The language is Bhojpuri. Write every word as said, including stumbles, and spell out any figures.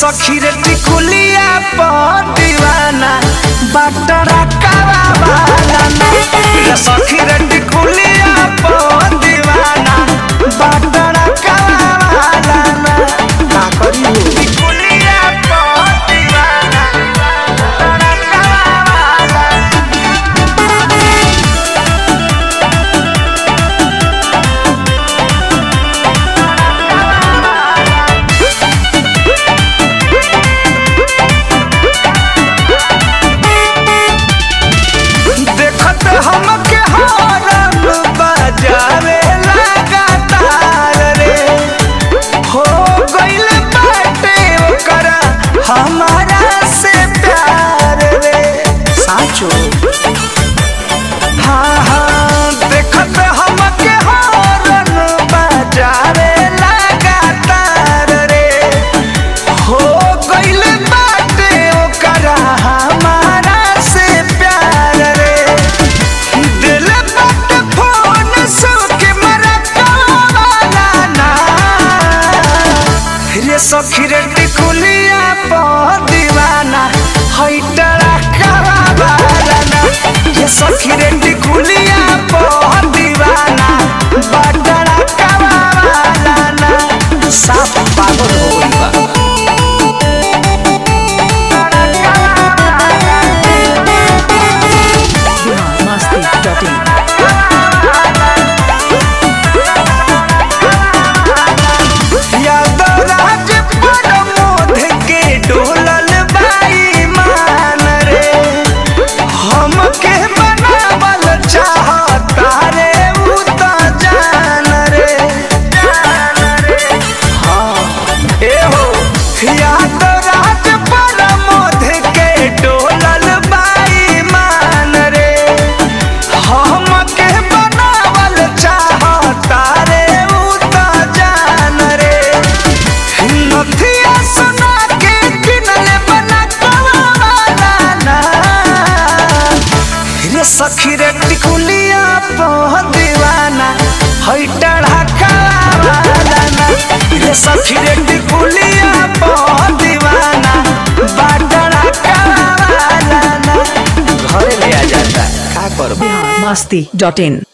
सखी रे टिकुलिया पर दीवाना बटरा कावा वाला ना रे सखी रे टिकुलिया पर दीवाना बटरा कावा वाला ना का करी हो टिकुलिया पर दीवाना बटरा कावा वाला हमके हॉर्न बजावे लगातार रे हो गइल बाटे ओकरा हमारा से प्यार रे साचो हाँ हाँ देखत हमके हॉर्न बजावे लगातार रे हो गइल बाटे ओकरा हमारा से प्यार रे सखी रे टिकुलिया पर दीवाना हई टड़ा कावा वाला ना ये सखी रे टिकुलिया पर दीवाना बटड़ा कावा वाला ना साफ पागल हो गइल बा सखी रे टिकुलिया पर दीवाना हई टड़ा कावा वाला ना रे सखी रे टिकुलिया पर दीवाना बटड़ा कावा वाला ना घरे ले आ जाता का करबो masti dot in